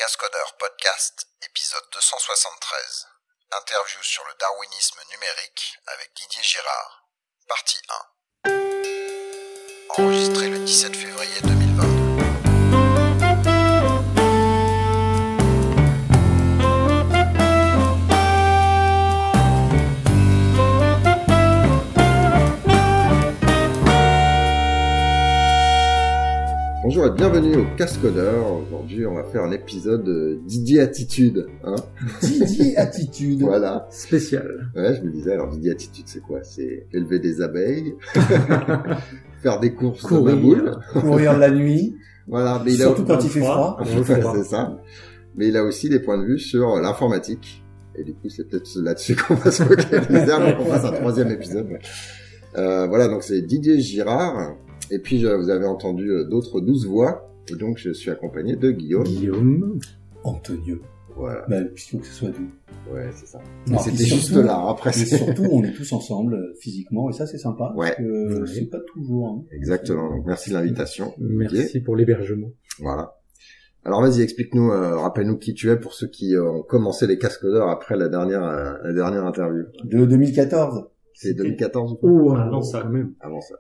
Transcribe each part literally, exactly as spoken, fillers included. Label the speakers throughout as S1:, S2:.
S1: Cascodeur Podcast, épisode deux cent soixante-treize. Interview sur le darwinisme numérique avec Didier Girard. Partie un. Enregistré le dix-sept février deux mille vingt-deux.
S2: Bonjour et bienvenue au Cascodeur. Aujourd'hui, on va faire un épisode de Didier Attitude. Hein
S3: Didier Attitude.
S2: Voilà.
S3: Spécial.
S2: Ouais, je me disais, alors Didier Attitude, c'est quoi? C'est élever des abeilles, faire des courses de baboule,
S3: courir la nuit.
S2: Voilà. Mais il
S3: Surtout
S2: a...
S3: quand il fait froid.
S2: C'est ça. Mais il a aussi des points de vue sur l'informatique. Et du coup, c'est peut-être là-dessus qu'on va se focaliser avant qu'on fasse un troisième épisode. Euh, voilà, donc c'est Didier Girard. Et puis, je, vous avez entendu euh, d'autres douze voix. Et donc, je suis accompagné de Guillaume.
S3: Guillaume. Antonio.
S2: Voilà.
S3: Bah, puisqu'il faut que ce soit doux.
S2: Ouais, c'est ça.
S3: Non,
S2: c'était juste surtout, là. Après,
S3: mais surtout, on est tous ensemble, euh, physiquement. Et ça, c'est sympa.
S2: Ouais.
S3: Parce que
S2: ouais.
S3: c'est pas toujours. Hein.
S2: Exactement. Donc, merci de l'invitation.
S4: Merci
S2: Didier.
S4: pour l'hébergement.
S2: Voilà. Alors, vas-y, explique-nous, euh, rappelle-nous qui tu es pour ceux qui euh, ont commencé les Cascodeurs après la dernière, euh, la dernière interview.
S3: De deux mille quatorze.
S2: C'est deux mille quatorze ou
S4: quoi? Oh,
S5: avant ça.
S4: Quand même.
S2: Avant ça.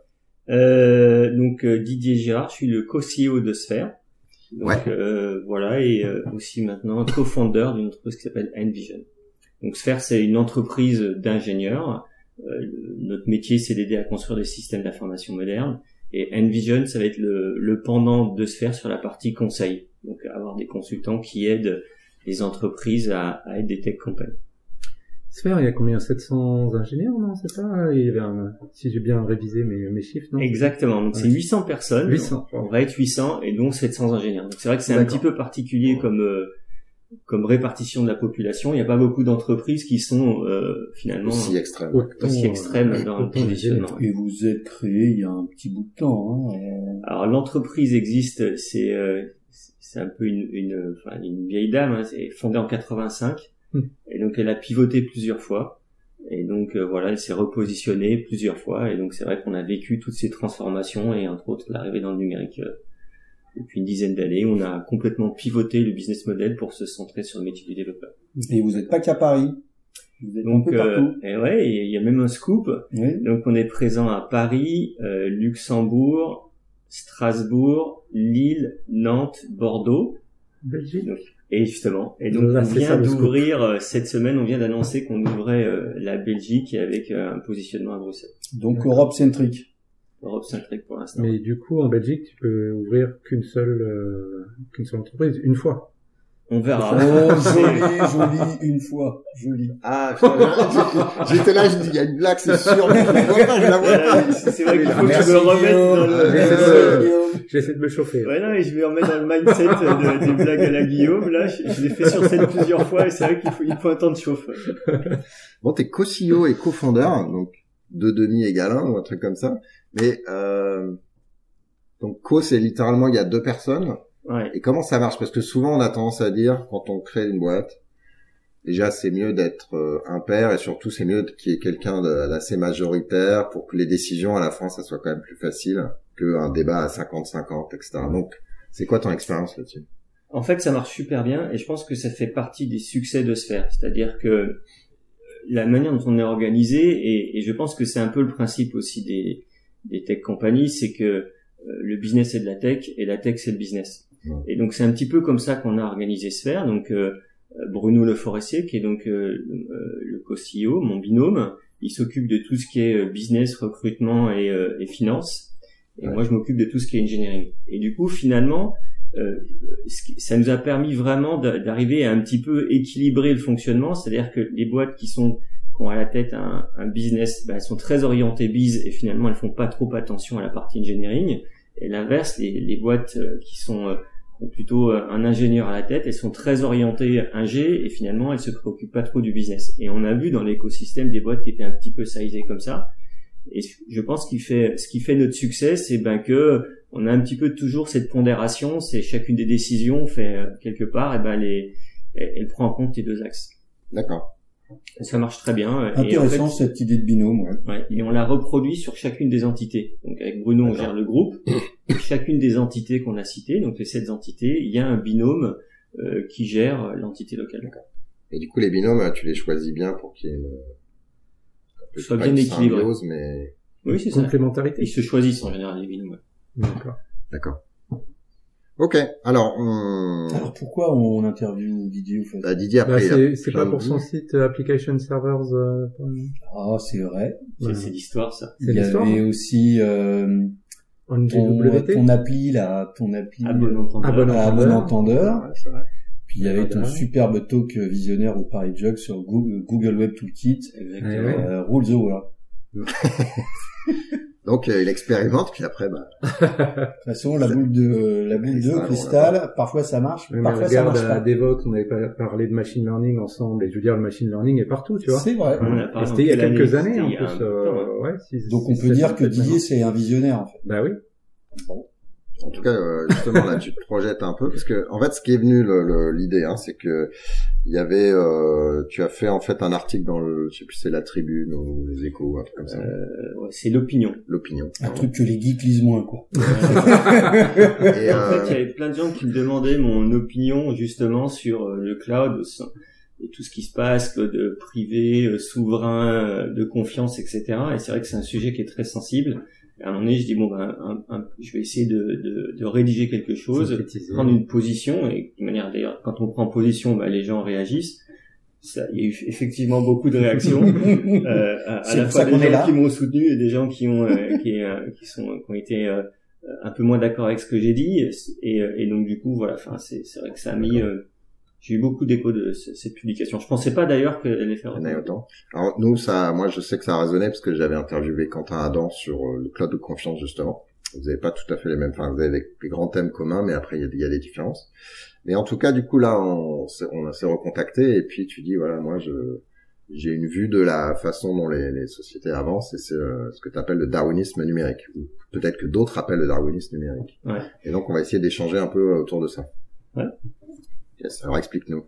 S5: Euh, donc euh, Didier Girard, je suis le co-C E O de Sphère. Donc
S2: ouais.
S5: euh, voilà, et euh, aussi maintenant co-founder d'une entreprise qui s'appelle Envision. Donc Sphère, c'est une entreprise d'ingénieurs. Euh, notre métier, c'est d'aider à construire des systèmes d'information modernes. Et Envision, ça va être le, le pendant de Sphère sur la partie conseil. Donc avoir des consultants qui aident les entreprises à, à être des tech companies.
S4: Sphère, il y a combien? sept cents ingénieurs, non? C'est ça? Il y avait un... Si j'ai bien révisé mes, mes chiffres, non?
S5: Exactement. Donc, ouais. C'est huit cents personnes.
S4: huit cents.
S5: On va être huit cents et dont sept cents ingénieurs. Donc, c'est vrai que c'est D'accord. un petit peu particulier comme, euh, comme répartition de la population. Il n'y a pas beaucoup d'entreprises qui sont, euh, finalement,
S2: aussi extrêmes,
S5: autant, aussi extrêmes euh, dans le positionnement.
S3: Et vous êtes créé il y a un petit bout de temps, hein.
S5: Alors, l'entreprise existe, c'est, euh, c'est un peu une, une, enfin, une vieille dame, hein. C'est fondé en quatre-vingt-cinq. Et donc elle a pivoté plusieurs fois, et donc euh, voilà, elle s'est repositionnée plusieurs fois, et donc c'est vrai qu'on a vécu toutes ces transformations, et entre autres l'arrivée dans le numérique euh, depuis une dizaine d'années. On a complètement pivoté le business model pour se centrer sur le métier du développeur.
S3: Et vous n'êtes pas qu'à Paris, vous êtes donc, un peu partout.
S5: Euh, et ouais, il y a même un scoop. Oui. Donc on est présent à Paris, euh, Luxembourg, Strasbourg, Lille, Nantes, Bordeaux.
S4: Belgique.
S5: Donc, Et justement, et donc
S4: Là,
S5: on vient
S4: ça,
S5: d'ouvrir euh, cette semaine, on vient d'annoncer qu'on ouvrait euh, la Belgique avec euh, un positionnement à Bruxelles.
S3: Donc Europe centrique.
S5: Europe centrique pour l'instant.
S4: Mais du coup, en Belgique, tu peux ouvrir qu'une seule euh, qu'une seule entreprise une fois.
S5: On verra.
S3: Oh, joli, joli, une fois, joli.
S2: Ah, j'étais là, je dis, il y a une blague, c'est sûr, mais je la vois pas, je la vois pas.
S5: C'est vrai qu'il faut que je me remette dans le...
S4: J'essaie de me chauffer.
S5: Ouais, non, et je vais remettre dans le mindset de, des blagues à la Guillaume. Là, je, je l'ai fait sur scène plusieurs fois, et c'est vrai qu'il faut, il faut un temps de chauffe.
S2: Bon, t'es co-C E O et co-fondeur, donc deux demi égale un, ou un truc comme ça. Mais, euh, donc co, c'est littéralement, il y a deux personnes.
S5: Ouais.
S2: Et comment ça marche? Parce que souvent, on a tendance à dire, quand on crée une boîte, déjà, c'est mieux d'être euh, impair, et surtout, c'est mieux qu'il y ait quelqu'un d'assez majoritaire pour que les décisions, à la fin, ça soit quand même plus facile qu'un débat à cinquante cinquante, et cetera. Donc, c'est quoi ton expérience là-dessus?
S5: En fait, ça marche super bien, et je pense que ça fait partie des succès de Sphère. C'est-à-dire que la manière dont on est organisé, et, et je pense que c'est un peu le principe aussi des, des tech companies, c'est que euh, le business c'est de la tech, et la tech c'est le business. Et donc c'est un petit peu comme ça qu'on a organisé Sphère. Donc euh, Bruno Le Forestier, qui est donc euh, le co-C E O, mon binôme, il s'occupe de tout ce qui est business, recrutement et, euh, et finance. Et ouais. Moi je m'occupe de tout ce qui est engineering. Et du coup finalement, euh, ça nous a permis vraiment d'arriver à un petit peu équilibrer le fonctionnement. C'est-à-dire que les boîtes qui sont qui ont à la tête un, un business, ben, elles sont très orientées biz et finalement elles font pas trop attention à la partie engineering. Et l'inverse, les, les boîtes qui sont euh, ont plutôt un ingénieur à la tête, elles sont très orientées ingé et finalement elles se préoccupent pas trop du business. Et on a vu dans l'écosystème des boîtes qui étaient un petit peu sizées comme ça. Et je pense qu'il fait, ce qui fait notre succès, c'est ben que on a un petit peu toujours cette pondération, c'est chacune des décisions fait quelque part, et ben les, elle, elle prend en compte les deux axes.
S2: D'accord.
S5: Et ça marche très bien.
S3: Intéressant,
S5: et en fait,
S3: cette idée de binôme, ouais.
S5: ouais. Et on l'a reproduit sur chacune des entités. Donc avec Bruno, on gère le groupe. Et chacune des entités qu'on a citées, donc les sept entités, il y a un binôme euh, qui gère l'entité locale.
S2: D'accord. Et du coup, les binômes, tu les choisis bien pour qu'il y ait une, un peu,
S5: Soit
S2: pas
S5: bien
S2: une
S5: équilibré.
S2: symbiose, mais
S5: Oui, c'est ça.
S4: Complémentarité.
S5: Ils se choisissent en général les binômes. Ouais.
S4: D'accord.
S2: d'accord. Ok. Alors, on...
S3: Alors pourquoi on interviewe Didier, au fait?
S2: bah, Didier,
S4: Bah,
S2: après, il a
S4: c'est, c'est
S2: plein
S4: pas
S2: de
S4: pour son
S2: goûts.
S4: site euh, Application Servers. Euh,
S3: Ah, c'est vrai.
S5: C'est,
S4: Ouais.
S5: c'est l'histoire, ça.
S4: C'est
S3: Il y
S4: l'histoire.
S3: avait aussi euh,
S4: En
S3: ton,
S4: G W T.
S3: ton appli, là, ton appli
S5: À bon entendeur.
S4: Ah, bon
S3: à bon
S4: entendeur.
S3: entendeur.
S2: Ouais, c'est vrai.
S3: Puis il y avait ton
S4: Ouais.
S3: superbe talk visionnaire au Paris Jug sur Google, Google Web Toolkit,
S5: Exactement.
S4: Ouais, ouais.
S3: euh, Rule the World.
S2: Donc, euh, il expérimente, puis après, bah,
S3: De toute façon, la
S2: Ça-
S3: boule de, la boule
S2: Cristal,
S3: de
S2: on
S3: cristal, parfois ça marche,
S4: Mais
S3: parfois ça
S4: regarde,
S3: marche
S4: à
S3: pas.
S4: Devox, on avait pas parlé de machine learning ensemble, et je veux dire, le machine learning est partout, tu vois.
S3: C'est vrai.
S5: On a parlé
S4: Et c'était il y a
S5: en quelle
S4: quelques
S5: année
S4: années, en
S5: C'était il y a
S4: plus.
S5: un bout de
S4: euh,
S5: temps, hein.
S4: ouais, six-
S3: Donc on
S4: six,
S3: peut
S4: sept
S3: dire
S4: ans,
S3: que
S4: peut-être
S3: Didier
S4: maintenant.
S3: c'est un visionnaire en fait.
S4: Bah oui.
S2: en tout cas, euh, justement, là, tu te projettes un peu, parce que, en fait, ce qui est venu, le, le- l'idée, hein, c'est que, il y avait, euh, tu as fait, en fait, un article dans le, je sais plus, c'est la Tribune, ou les Échos, un truc comme ça.
S5: Euh, ouais, c'est l'opinion.
S2: L'Opinion.
S3: Un truc que les geeks lisent moins quoi.
S2: Et,
S5: En
S2: euh,
S5: fait, il y avait plein de gens qui me demandaient mon opinion justement sur euh, le cloud et tout ce qui se passe, que de privé, euh, souverain, euh, de confiance, et cetera. Et c'est vrai que c'est un sujet qui est très sensible. Et à un moment donné, je dis bon ben, un, un, je vais essayer de, de, de rédiger quelque chose,
S4: Synthétiser.
S5: prendre une position. Et de manière d'ailleurs, quand on prend position, ben, les gens réagissent. Ça, il y a eu effectivement beaucoup de réactions, euh, à, à
S3: C'est
S5: la
S3: pour
S5: fois
S3: ça
S5: des
S3: qu'on est
S5: gens
S3: là.
S5: qui m'ont soutenu et des gens qui ont, euh, qui, euh, qui sont, qui ont été euh, un peu moins d'accord avec ce que j'ai dit. Et, et donc du coup, voilà. Enfin, c'est, c'est vrai que ça a mis. Euh, j'ai eu beaucoup d'échos de ce- cette publication. Je pensais pas d'ailleurs qu'elle allait faire
S2: il y en a autant. Alors, nous, ça, moi, je sais que ça a résonné, parce que j'avais interviewé Quentin Adam sur euh, le cloud de confiance, justement. Vous avez pas tout à fait les mêmes, enfin, vous avez des grands thèmes communs, mais après, il y a, il y a des différences. Mais en tout cas, du coup, là, on, s'est- on s'est recontacté, et puis tu dis, voilà, moi, je, j'ai une vue de la façon dont les, les sociétés avancent, et c'est euh, ce que tu appelles le darwinisme numérique, ou peut-être que d'autres appellent le darwinisme numérique.
S5: Ouais.
S2: Et donc, on va essayer d'échanger un peu autour de ça.
S5: Ouais.
S2: Yes, alors explique-nous.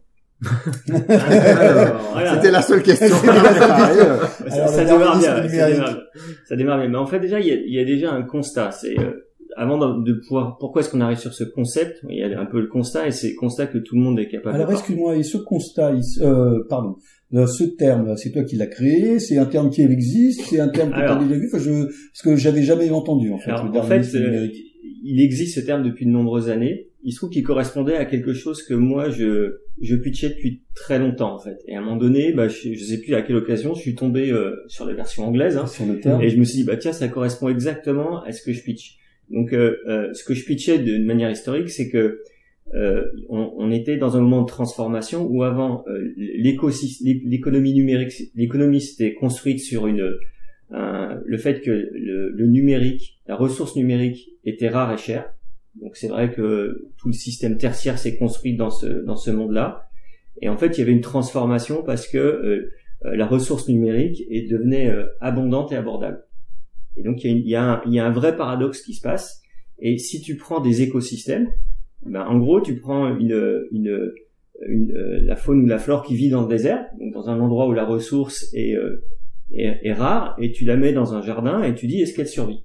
S5: Alors, voilà.
S2: C'était la seule question.
S3: C'était la seule question.
S5: Ça,
S3: Alors,
S5: ça
S3: le
S5: démarre
S3: darwinisme
S5: bien, ça
S3: numérique.
S5: démarre, ça démarre bien. Mais en fait, déjà, il y a, il y a déjà un constat. C'est euh, avant de, de pouvoir. Pourquoi est-ce qu'on arrive sur ce concept? Il y a un peu le constat, et c'est le constat que tout le monde est capable.
S3: Alors
S5: de
S3: excuse-moi, et ce constat, il- euh, pardon, euh, ce terme, c'est toi qui l'as créé, c'est un terme qui existe, c'est un terme que tu as
S5: Alors-
S3: déjà vu, enfin, je, parce que j'avais jamais entendu en fait.
S5: Alors,
S3: le
S5: en fait,
S3: darwinisme
S5: euh,
S3: numérique.
S5: il existe ce terme depuis de nombreuses années. Il se trouve qu'il correspondait à quelque chose que moi je je pitchais depuis très longtemps en fait. Et à un moment donné, bah je, je sais plus à quelle occasion, je suis tombé euh, sur la version anglaise hein,
S3: sur le terme.
S5: et je me suis dit bah tiens ça correspond exactement à ce que je pitch. Donc euh, euh, ce que je pitchais de, de manière historique, c'est que euh, on, on était dans un moment de transformation où avant euh, l'écosystème, l'économie numérique, l'économie c'était construite sur une un, le fait que le, le numérique, la ressource numérique était rare et chère. Donc c'est vrai que tout le système tertiaire s'est construit dans ce dans ce monde-là. Et en fait, il y avait une transformation parce que euh, la ressource numérique est devenait euh, abondante et abordable. Et donc il y a, une, il y a un il y a un vrai paradoxe qui se passe. Et si tu prends des écosystèmes, ben en gros, tu prends une une, une euh, la faune ou la flore qui vit dans le désert, donc dans un endroit où la ressource est euh, est, est rare, et tu la mets dans un jardin et tu dis est-ce qu'elle survit?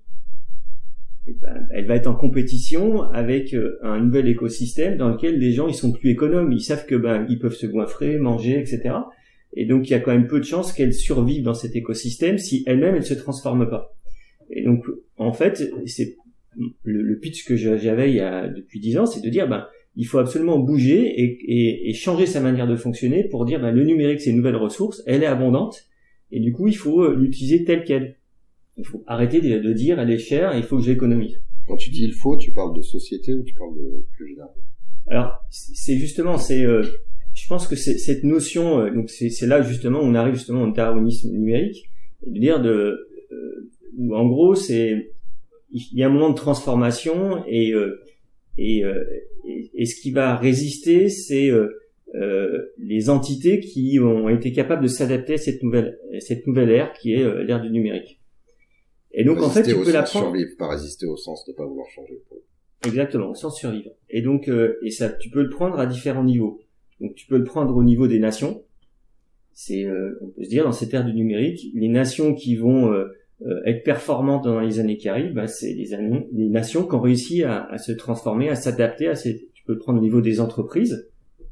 S5: Et ben, elle va être en compétition avec euh, un nouvel écosystème dans lequel les gens ils sont plus économes, ils savent que ben ils peuvent se goinfrer, manger, et cetera. Et donc il y a quand même peu de chances qu'elle survive dans cet écosystème si elle-même elle se transforme pas. Et donc en fait c'est le, le pitch que j'avais il y a depuis dix ans, c'est de dire ben il faut absolument bouger et, et, et changer sa manière de fonctionner pour dire ben le numérique c'est une nouvelle ressource, elle est abondante et du coup il faut l'utiliser telle qu'elle. Il faut arrêter de, de dire elle est chère et il faut que je l'économise.
S2: Quand tu dis il faut, tu parles de société ou tu parles de plus général?
S5: Alors c'est justement c'est euh, je pense que c'est cette notion euh, donc c'est c'est là justement où on arrive justement au darwinisme numérique, de dire de euh, où en gros c'est il y a un moment de transformation et euh, et, euh, et et ce qui va résister c'est euh, euh, les entités qui ont été capables de s'adapter à cette nouvelle cette nouvelle ère qui est euh, l'ère du numérique. Et donc
S2: Résister
S5: en fait tu
S2: au
S5: peux la
S2: sens
S5: prendre
S2: survivre, pas résister au sens de pas vouloir changer.
S5: exactement sans survivre. Et donc euh, et ça tu peux le prendre à différents niveaux. Donc tu peux le prendre au niveau des nations. C'est euh, on peut se dire dans cette ère du numérique, les nations qui vont euh, euh, être performantes dans les années qui arrivent, bah, c'est les, les nations qui ont réussi à, à se transformer, à s'adapter à ces. Tu peux le prendre au niveau des entreprises.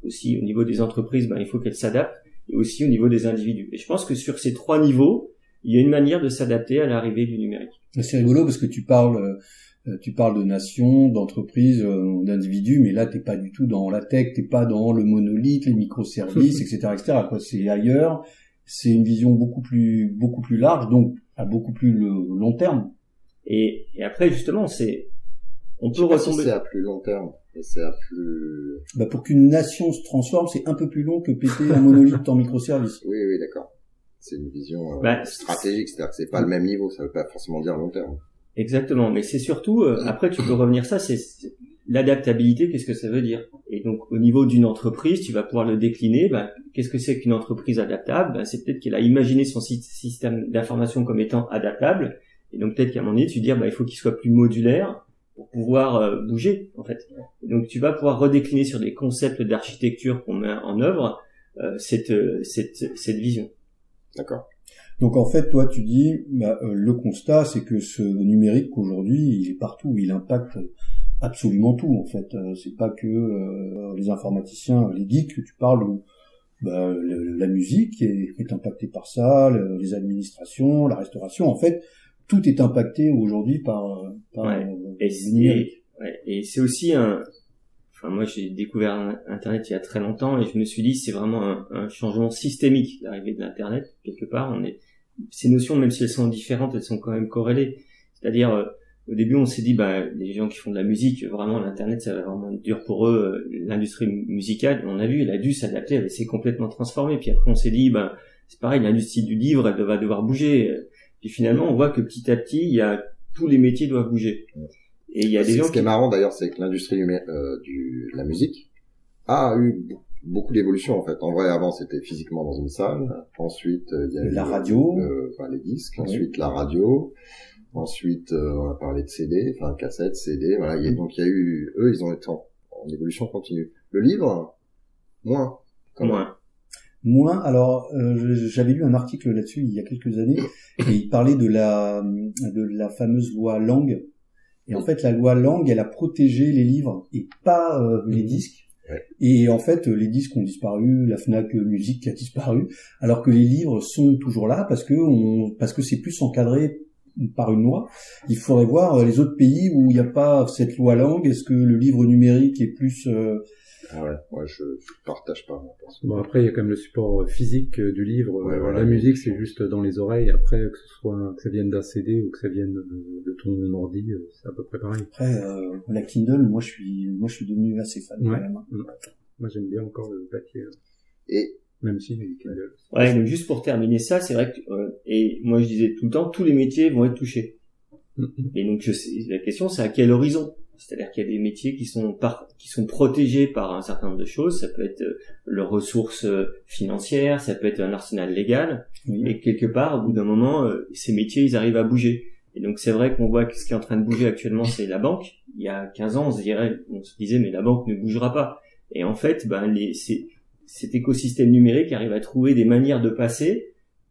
S5: aussi au niveau des entreprises, ben, il faut qu'elles s'adaptent, et aussi au niveau des individus. Et je pense que sur ces trois niveaux, il y a une manière de s'adapter à l'arrivée du numérique.
S3: C'est rigolo parce que tu parles, euh, tu parles de nations, d'entreprises, euh, d'individus, mais là t'es pas du tout dans la tech, t'es pas dans le monolithe, les microservices, et cetera, et cetera. Quoi, c'est ailleurs. C'est une vision beaucoup plus, beaucoup plus large, donc à beaucoup plus le long terme.
S5: Et, et après justement, c'est, on peut
S2: retomber.
S5: retomber.
S2: C'est à plus long terme. C'est à plus.
S3: Bah pour qu'une nation se transforme, c'est un peu plus long que péter un monolithe en microservices.
S2: Oui, oui, d'accord. C'est une vision euh,
S5: bah,
S2: stratégique, c'est-à-dire que c'est pas le même niveau, ça veut pas forcément dire long terme.
S5: Exactement, mais c'est surtout, euh, après tu peux revenir ça, c'est, c'est l'adaptabilité, qu'est-ce que ça veut dire? Et donc au niveau d'une entreprise, tu vas pouvoir le décliner, bah, qu'est-ce que c'est qu'une entreprise adaptable? Bah, c'est peut-être qu'elle a imaginé son système d'information comme étant adaptable, et donc peut-être qu'à un moment donné, tu dis, bah, il faut qu'il soit plus modulaire pour pouvoir euh, bouger, en fait. Et donc tu vas pouvoir redécliner sur des concepts d'architecture qu'on met en œuvre euh, cette, cette, cette vision.
S2: D'accord.
S3: Donc en fait, toi, tu dis, bah, euh, le constat, c'est que ce numérique aujourd'hui, il est partout, il impacte absolument tout. En fait, euh, c'est pas que euh, les informaticiens, les geeks, tu parles où bah, le, la musique est, est impactée par ça, le, les administrations, la restauration. En fait, tout est impacté aujourd'hui par, par
S5: ouais.
S3: euh,
S5: et
S3: le numérique.
S5: Ouais. Et c'est aussi un. Enfin, moi, j'ai découvert Internet il y a très longtemps et je me suis dit, c'est vraiment un, un changement systémique, l'arrivée de l'Internet. Quelque part, on est, ces notions, même si elles sont différentes, elles sont quand même corrélées. C'est-à-dire, euh, au début, on s'est dit, bah, les gens qui font de la musique, vraiment, l'Internet, ça va vraiment être dur pour eux. Euh, l'industrie musicale, on a vu, elle a dû s'adapter, elle s'est complètement transformée. Puis après, on s'est dit, bah, c'est pareil, l'industrie du livre, elle va devoir bouger. Puis finalement, on voit que petit à petit, il y a, tous les métiers doivent bouger. Et il y a des
S2: c'est,
S5: gens
S2: ce qui
S5: qui...
S2: est marrant d'ailleurs, c'est que l'industrie euh, du, de la musique a eu beaucoup d'évolution en fait. En vrai, avant c'était physiquement dans une salle, ensuite il y a eu
S3: la radio,
S2: le, enfin, les disques, oui. Ensuite la radio, ensuite euh, on a parlé de C D, enfin cassette, C D, voilà. Il y a, donc il y a eu, eux ils ont été en, en évolution continue. Le livre, moins.
S5: Moins.
S3: Moins. Alors, euh, j'avais lu un article là-dessus il y a quelques années et il parlait de la de la fameuse loi Lang. Et en fait, la loi Lang, elle a protégé les livres et pas euh, les disques.
S2: Ouais.
S3: Et en fait, les disques ont disparu, la Fnac Musique a disparu, alors que les livres sont toujours là parce que on, parce que c'est plus encadré par une loi. Il faudrait voir les autres pays où il n'y a pas cette loi Lang. Est-ce que le livre numérique est plus euh,
S2: Ah ouais, moi je, je partage pas.
S4: Bon après il y a quand même le support physique du livre.
S2: Ouais, voilà.
S4: La musique c'est juste dans les oreilles. Après que ce soit que ça vienne d'un C D ou que ça vienne de, de ton ordi, c'est à peu près pareil.
S3: Après euh, la Kindle, moi je suis moi je suis devenu assez fan
S4: ouais.
S3: quand même.
S4: Ouais. Moi j'aime bien encore le papier.
S2: Et
S4: même si les Kindle.
S5: Ouais, donc juste pour terminer ça, c'est vrai que euh, et moi je disais tout le temps tous les métiers vont être touchés. Mm-hmm. Et donc je sais, la question c'est à quel horizon. C'est-à-dire qu'il y a des métiers qui sont par, qui sont protégés par un certain nombre de choses. Ça peut être euh, leurs ressources euh, financières, ça peut être un arsenal légal. Oui. Et quelque part, au bout d'un moment, euh, ces métiers, ils arrivent à bouger. Et donc c'est vrai qu'on voit que ce qui est en train de bouger actuellement, c'est la banque. Il y a quinze ans, on se dirait, on se disait, mais la banque ne bougera pas. Et en fait, ben les, c'est, cet écosystème numérique arrive à trouver des manières de passer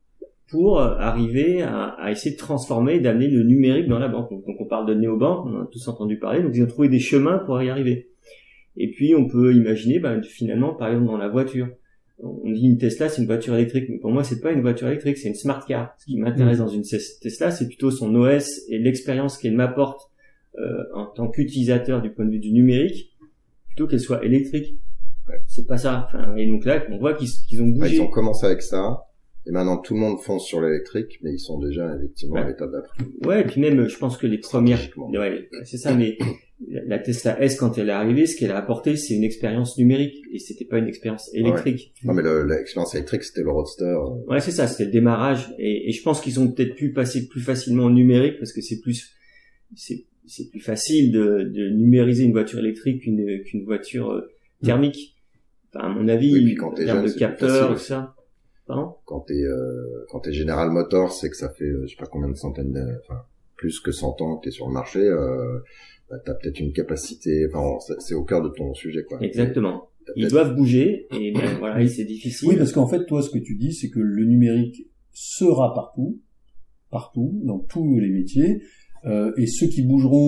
S5: pour arriver à, à essayer de transformer, d'amener le numérique dans la banque. Donc, donc on parle de néobanque, on en a tous entendu parler, donc ils ont trouvé des chemins pour y arriver. Et puis on peut imaginer, ben, finalement, par exemple dans la voiture, on dit une Tesla c'est une voiture électrique, mais pour moi c'est pas une voiture électrique, c'est une smart car. Ce qui m'intéresse mmh. dans une Tesla, c'est plutôt son O S et l'expérience qu'elle m'apporte euh, en tant qu'utilisateur du point de vue du numérique, plutôt qu'elle soit électrique. Ouais. C'est pas ça. Enfin, et donc là, on voit qu'ils, qu'ils ont bougé.
S2: Ouais, ils ont commencé avec ça. Et maintenant, tout le monde fonce sur l'électrique, mais ils sont déjà, effectivement, ouais. à l'état d'après.
S5: Ouais, et puis même, je pense que les premières, ouais, c'est ça, mais la Tesla S, quand elle est arrivée, ce qu'elle a apporté, c'est une expérience numérique, et c'était pas une expérience électrique.
S2: Ouais. Non, mais le, l'expérience électrique, c'était le Roadster.
S5: Ouais, c'est ça, c'était le démarrage, et, et je pense qu'ils ont peut-être pu passer plus facilement au numérique, parce que c'est plus, c'est, c'est plus facile de, de numériser une voiture électrique qu'une, qu'une voiture euh, thermique. Enfin, à mon avis,
S2: oui, en termes
S5: de capteurs, tout ça. Pardon ?
S2: Quand t'es euh, quand t'es General Motors, c'est que ça fait euh, je sais pas combien de centaines de, enfin plus que cent ans que t'es sur le marché, euh, bah, t'as peut-être une capacité, enfin c'est, c'est au cœur de ton sujet quoi.
S5: Exactement. Ils doivent bouger et ben voilà, et c'est difficile.
S3: Oui, parce qu'en fait toi ce que tu dis c'est que le numérique sera partout, partout dans tous les métiers, euh, et ceux qui bougeront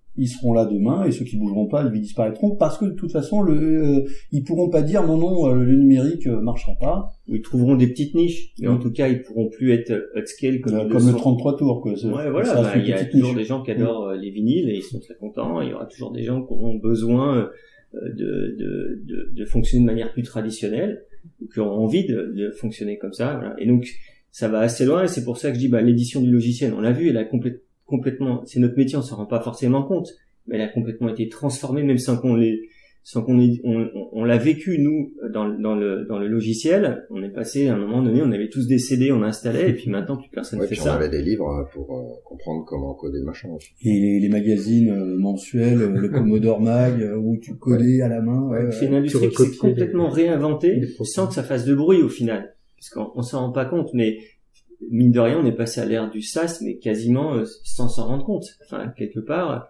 S3: ils seront là demain, et ceux qui bougeront pas, ils disparaîtront, parce que de toute façon, le, euh, ils pourront pas dire non, non, euh, le numérique euh, marchera pas.
S5: Ils trouveront des petites niches, mais en tout cas, ils pourront plus être upscale comme,
S3: Euh,
S5: ils
S3: comme
S5: le
S3: le
S5: sont.
S3: trente-trois tours, quoi.
S5: Ouais, voilà, bah, il y a toujours des gens qui adorent euh, les vinyles et ils sont très contents. Il y aura toujours des gens qui auront besoin euh, de, de, de, de fonctionner de manière plus traditionnelle, ou qui auront envie de, de fonctionner comme ça. Voilà. Et donc, ça va assez loin, et c'est pour ça que je dis, bah, l'édition du logiciel, on l'a vu, elle a complètement complètement, c'est notre métier, on s'en rend pas forcément compte, mais elle a complètement été transformée, même sans qu'on l'ait, sans qu'on ait, on, on, on l'a vécu, nous, dans, dans le, dans le logiciel. On est passé, à un moment donné, on avait tous des C D, on installait, et puis maintenant, plus personne
S2: ouais,
S5: fait
S2: puis
S5: ça.
S2: on avait des livres pour euh, comprendre comment coder le machin aussi.
S3: Et les, les magazines euh, mensuels, euh, le Commodore Mag, euh, où tu codais à la main. Ouais, ouais.
S5: C'est une industrie qui s'est complètement
S4: les...
S5: réinventée,
S4: les
S5: sans que ça fasse de bruit, au final. Parce qu'on, on s'en rend pas compte, mais, mine de rien, on est passé à l'ère du SaaS, mais quasiment euh, sans s'en rendre compte. Enfin, quelque part,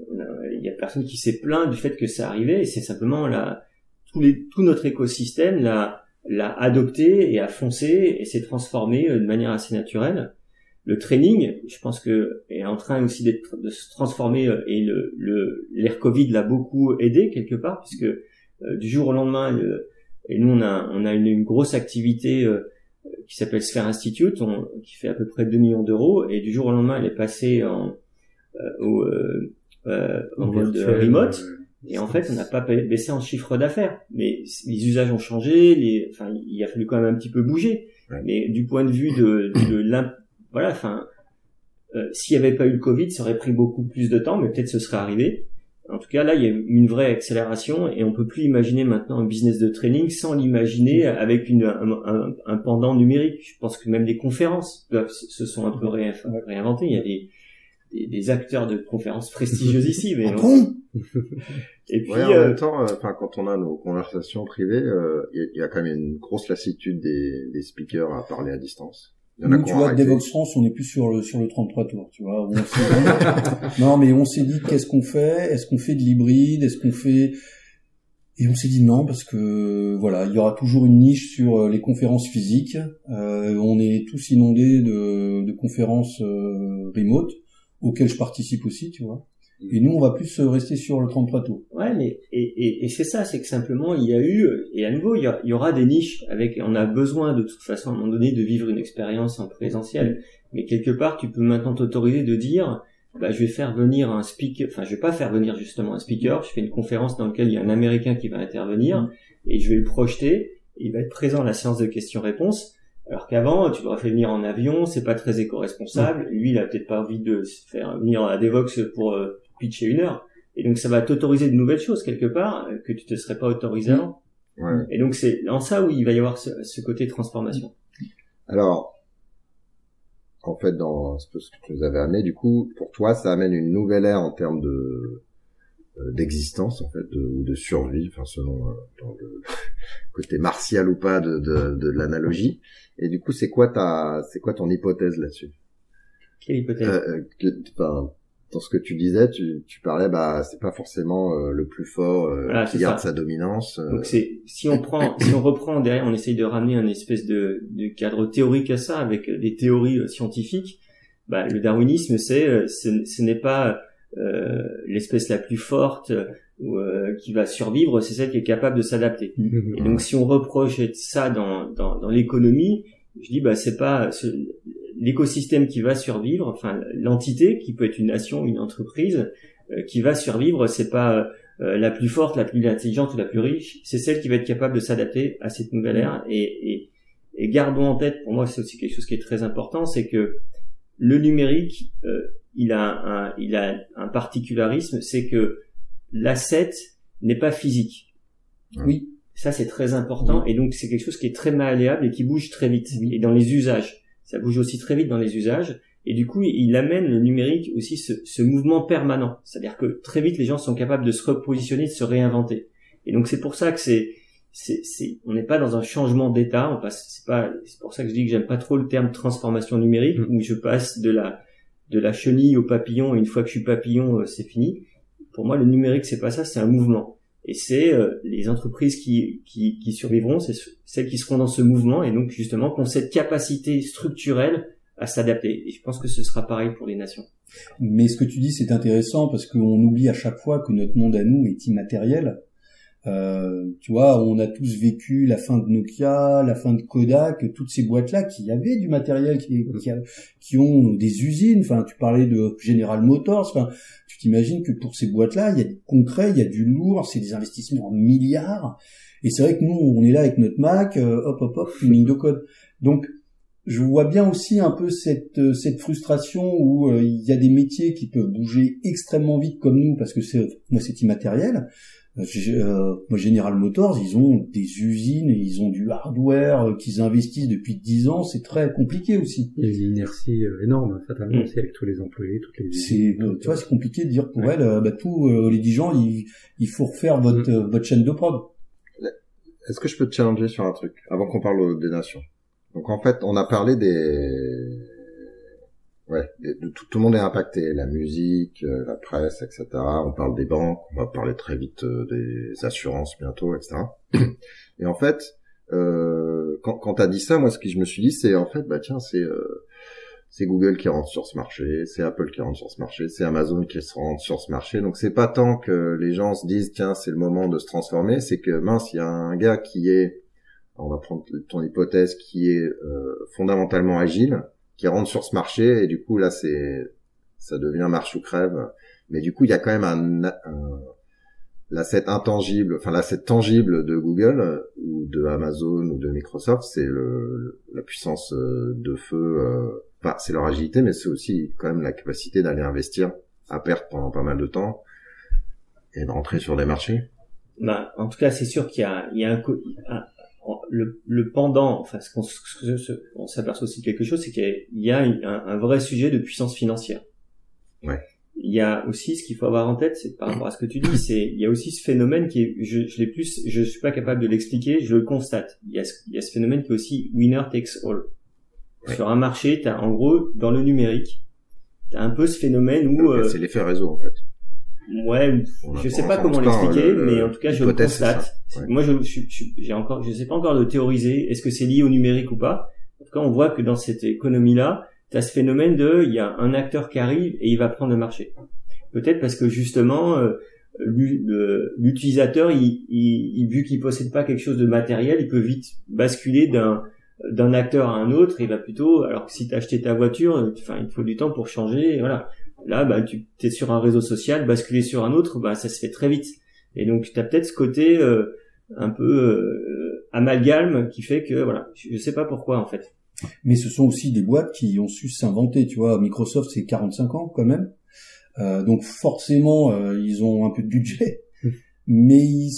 S5: il y a personne qui s'est plaint du fait que ça arrivait, et c'est simplement la, tout, les, tout notre écosystème l'a, l'a adopté et a foncé et s'est transformé de manière assez naturelle. Le training, je pense que est en train aussi d'être, de se transformer, et le, le, l'ère Covid l'a beaucoup aidé quelque part, puisque euh, du jour au lendemain, le, et nous on a, on a une, une grosse activité euh, qui s'appelle Sphere Institute, on, qui fait à peu près deux millions d'euros, et du jour au lendemain, elle est passée en, euh, au, euh, euh, en mode remote, et en fait, on n'a pas baissé en chiffre d'affaires, mais les usages ont changé, les, enfin, il a fallu quand même un petit peu bouger, ouais. Mais du point de vue de, de l'imp, voilà, enfin, euh, s'il n'y avait pas eu le Covid, ça aurait pris beaucoup plus de temps, mais peut-être ce serait arrivé. En tout cas, là, il y a une vraie accélération, et on peut plus imaginer maintenant un business de training sans l'imaginer avec une, un, un, un pendant numérique. Je pense que même les conférences doivent, se sont un peu ré, réinventées. Il y a des, des, des acteurs de conférences prestigieuses ici, mais
S3: bon.
S2: Et puis, ouais, en euh, même temps, enfin, euh, quand on a nos conversations privées, il euh, y, y a quand même une grosse lassitude des, des speakers à parler à distance.
S3: Nous, tu vois, Devox France, on est plus sur le sur le trente-trois tours, tu vois. Où on s'est dit... non, mais on s'est dit qu'est-ce qu'on fait ? Est-ce qu'on fait de l'hybride ? Est-ce qu'on fait... Et on s'est dit non, parce que voilà, il y aura toujours une niche sur les conférences physiques. Euh, on est tous inondés de, de conférences euh, remote, auxquelles je participe aussi, tu vois. Et nous, on va plus rester sur le trente-trois tours.
S5: Ouais, mais et, et, et c'est ça, c'est que simplement il y a eu, et à nouveau il y, a, il y aura des niches avec, on a besoin de toute façon à un moment donné de vivre une expérience en présentiel. Mais quelque part, tu peux maintenant t'autoriser de dire, bah je vais faire venir un speaker, enfin je vais pas faire venir justement un speaker, je fais une conférence dans laquelle il y a un Américain qui va intervenir et je vais le projeter, et il va être présent à la séance de questions-réponses. Alors qu'avant, tu l'aurais fait venir en avion, c'est pas très éco-responsable. Lui, il a peut-être pas envie de se faire venir à Devox pour euh, pitcher une heure. Et donc, ça va t'autoriser de nouvelles choses, quelque part, que tu te serais pas autorisé avant.
S2: Ouais.
S5: Et donc, c'est en ça où il va y avoir ce, ce côté transformation.
S2: Alors, en fait, dans ce que tu nous avais amené, du coup, pour toi, ça amène une nouvelle ère en termes de d'existence, en fait, de, ou de survie, enfin, selon euh, dans le côté martial ou pas de, de, de l'analogie. Et du coup, c'est quoi ta, c'est quoi ton hypothèse là-dessus?
S5: Quelle hypothèse?
S2: euh, Enfin, dans ce que tu disais, tu, tu parlais, bah, c'est pas forcément euh, le plus fort euh,
S5: voilà,
S2: qui garde ça. sa dominance. Euh...
S5: Donc c'est, si on prend, si on reprend derrière, on essaye de ramener un espèce de, de cadre théorique à ça, avec des théories euh, scientifiques. Bah, le darwinisme, c'est, ce, ce n'est pas euh, l'espèce la plus forte euh, qui va survivre, c'est celle qui est capable de s'adapter. Et donc, si on reproche ça dans, dans, dans l'économie, je dis, bah, c'est pas ce, l'écosystème qui va survivre, enfin, l'entité qui peut être une nation, une entreprise, euh, qui va survivre, c'est pas euh, la plus forte, la plus intelligente ou la plus riche, c'est celle qui va être capable de s'adapter à cette nouvelle ère. Et, et, et gardons en tête, pour moi, c'est aussi quelque chose qui est très important, c'est que le numérique, euh, il a un, il a un particularisme, c'est que l'asset n'est pas physique.
S3: Oui.
S5: Ça, c'est très important. Oui. Et donc, c'est quelque chose qui est très malléable et qui bouge très vite. Oui. Et dans les usages. Ça bouge aussi très vite dans les usages. Et du coup, il amène le numérique aussi ce, ce mouvement permanent. C'est-à-dire que très vite, les gens sont capables de se repositionner, de se réinventer. Et donc, c'est pour ça que c'est, c'est, c'est, on n'est pas dans un changement d'état. On passe, c'est pas, c'est pour ça que je dis que j'aime pas trop le terme transformation numérique, mmh. où je passe de la, de la chenille au papillon, et une fois que je suis papillon, c'est fini. Pour moi, le numérique, c'est pas ça, c'est un mouvement. Et c'est euh, les entreprises qui, qui, qui survivront, c'est celles qui seront dans ce mouvement, et donc justement qui ont cette capacité structurelle à s'adapter. Et je pense que ce sera pareil pour les nations.
S3: Mais ce que tu dis, c'est intéressant parce qu'on oublie à chaque fois que notre monde à nous est immatériel. Euh, tu vois, on a tous vécu la fin de Nokia, la fin de Kodak, toutes ces boîtes-là qui avaient du matériel, qui, qui, qui ont des usines. Enfin, tu parlais de General Motors. Enfin, tu t'imagines que pour ces boîtes-là, il y a du concret, il y a du lourd, c'est des investissements en milliards. Et c'est vrai que nous, on est là avec notre Mac, euh, hop, hop, hop, une ligne de code. Donc, je vois bien aussi un peu cette cette frustration où euh, il y a des métiers qui peuvent bouger extrêmement vite comme nous parce que c'est moi c'est immatériel. Euh, moi, General Motors, ils ont des usines et ils ont du hardware euh, qu'ils investissent depuis dix ans. C'est très compliqué aussi.
S4: Il y a une inertie euh, énorme, fatalement, mmh. aussi, avec tous les employés, toutes les
S3: usines. C'est, euh, tu vois, c'est compliqué de dire pour ouais. elle, euh, bah, tout, euh, les dix gens, il, il faut refaire votre, mmh. euh, votre chaîne de prod.
S2: Est-ce que je peux te challenger sur un truc, avant qu'on parle des nations? Donc, en fait, on a parlé des... Ouais, de, tout, tout le monde est impacté, la musique, euh, la presse, et cetera. On parle des banques, on va parler très vite euh, des assurances bientôt, et cetera. Et en fait, euh, quand, quand t'as dit ça, moi, ce que je me suis dit, c'est en fait, bah tiens, c'est euh, c'est Google qui rentre sur ce marché, c'est Apple qui rentre sur ce marché, c'est Amazon qui se rentre sur ce marché. Donc c'est pas tant que les gens se disent tiens, c'est le moment de se transformer, c'est que mince, il y a un gars qui est, on va prendre ton hypothèse, qui est euh, fondamentalement agile, qui rentre sur ce marché et du coup là c'est ça devient marche ou crève, mais du coup il y a quand même un, un l'asset intangible, enfin l'asset tangible de Google ou de Amazon ou de Microsoft, c'est le la puissance de feu, euh, enfin c'est leur agilité, mais c'est aussi quand même la capacité d'aller investir à perte pendant pas mal de temps et de rentrer sur des marchés.
S5: Bah en tout cas c'est sûr qu'il y a il y a un, un Le, le pendant, enfin, ce qu'on, ce, ce, on s'aperçoit aussi de quelque chose, c'est qu'il y a un, un vrai sujet de puissance financière.
S2: Ouais.
S5: Il y a aussi, ce qu'il faut avoir en tête, c'est par rapport à ce que tu dis, c'est, il y a aussi ce phénomène qui est, je, je l'ai plus, je suis pas capable de l'expliquer, je le constate. Il y a ce, il y a ce phénomène qui est aussi winner takes all. Ouais. Sur un marché, t'as, en gros, dans le numérique, t'as un peu ce phénomène où,
S2: euh, c'est l'effet réseau, en fait.
S5: Ouais, je sais pas comment l'expliquer, le, mais en tout cas, je le constate.
S2: Ouais.
S5: Moi, je, je, je, j'ai encore, je sais pas encore de théoriser. Est-ce que c'est lié au numérique ou pas? En tout cas, on voit que dans cette économie-là, tu as ce phénomène de, il y a un acteur qui arrive et il va prendre le marché. Peut-être parce que justement, euh, l'utilisateur, il, il, il, vu qu'il possède pas quelque chose de matériel, il peut vite basculer d'un d'un acteur à un autre. Il va plutôt, alors que si t'as acheté ta voiture, enfin, il te faut du temps pour changer. Et voilà. Là, bah, tu es sur un réseau social, basculer sur un autre, bah, ça se fait très vite. Et donc, tu as peut-être ce côté euh, un peu euh, amalgame qui fait que, voilà, je sais pas pourquoi en fait.
S3: Mais ce sont aussi des boîtes qui ont su s'inventer, tu vois. Microsoft, c'est quarante-cinq ans quand même, euh, donc forcément, euh, ils ont un peu de budget, mmh. mais ils,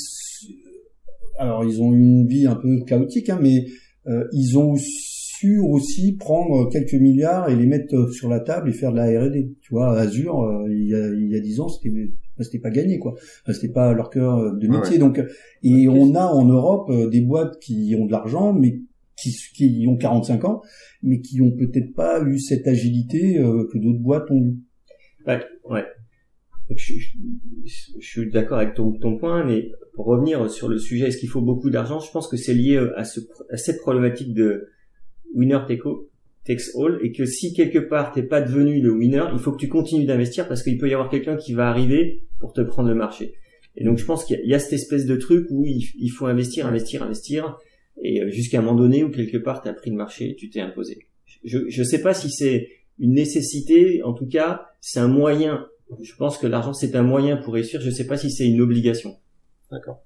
S3: alors ils ont une vie un peu chaotique, hein, mais euh, ils ont su aussi prendre quelques milliards et les mettre sur la table et faire de la R et D. Tu vois, Azure, euh, il y a il y a dix ans, c'était c'était pas gagné, quoi. C'était pas leur cœur de métier. Ouais. Donc, et on a en Europe des boîtes qui ont de l'argent, mais qui, qui ont quarante-cinq ans, mais qui ont peut-être pas eu cette agilité euh, que d'autres boîtes ont eu.
S5: Ouais, ouais. Donc, je, je, je suis d'accord avec ton, ton point, mais pour revenir sur le sujet, est-ce qu'il faut beaucoup d'argent? Je pense que c'est lié à, ce, à cette problématique de winner takes all, et que si quelque part t'es pas devenu le winner, il faut que tu continues d'investir parce qu'il peut y avoir quelqu'un qui va arriver pour te prendre le marché. Et donc je pense qu'il y a, il y a cette espèce de truc où il, il faut investir, investir, investir, et jusqu'à un moment donné où quelque part t'as pris le marché et tu t'es imposé. Je je sais pas si c'est une nécessité, en tout cas c'est un moyen. Je pense que l'argent c'est un moyen pour réussir. Je sais pas si c'est une obligation.
S2: D'accord.